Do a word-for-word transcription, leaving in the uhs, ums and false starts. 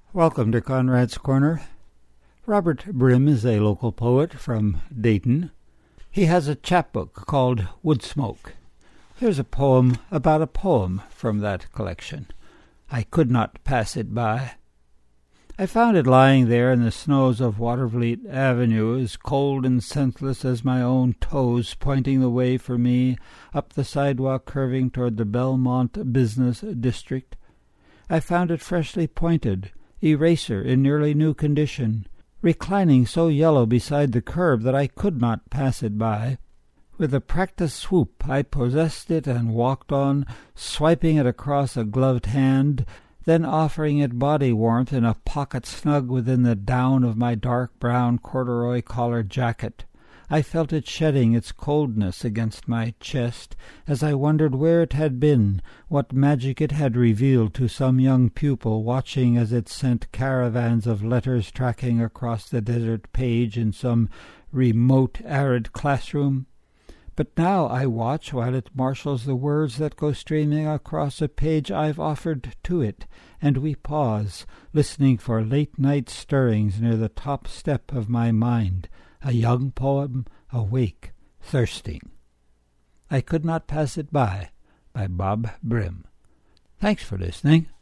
Welcome to Conrad's Corner. Robert Brim is a local poet from Dayton. He has a chapbook called Woodsmoke. Here's a poem about a poem from that collection. I could not pass it by. I found it lying there in the snows of Watervliet Avenue, as cold and scentless as my own toes, pointing the way for me up the sidewalk curving toward the Belmont Business District. I found it freshly pointed, eraser in nearly new condition, reclining so yellow beside the curb that I could not pass it by. With a practised swoop I possessed it and walked on, swiping it across a gloved hand, then offering it body warmth in a pocket snug within the down of my dark brown corduroy collared jacket. I felt it shedding its coldness against my chest as I wondered where it had been, what magic it had revealed to some young pupil watching as it sent caravans of letters tracking across the desert page in some remote arid classroom. But now I watch while it marshals the words that go streaming across a page I've offered to it, and we pause, listening for late-night stirrings near the top step of my mind, a young poem awake, thirsting. I Could Not Pass It By, by Bob Brim. Thanks for listening.